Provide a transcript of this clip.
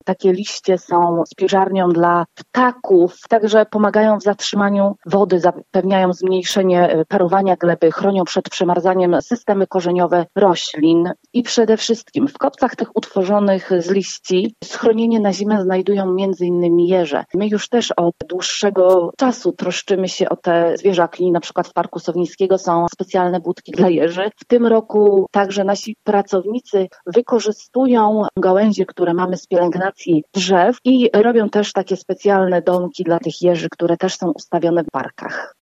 takie liście są spiżarnią dla ptaków, także pomagają w zatrzymaniu wody, zapewniają zmniejszenie parowania gleby, chronią przed przemarzaniem systemy korzeniowe roślin i przede wszystkim w kopcach tych utworzonych z liści schronienie na zimę znajdują m.in. jeże. My już też od dłuższego czasu troszczymy się o te zwierzaki, na przykład w Parku Sowińskiego są specjalne budki dla jeży. W tym roku także nasi pracownicy wykorzystują gałęzie, które mamy z pielęgnacji drzew i robią też takie specjalne domki dla tych jeży, które też są ustawione w parkach.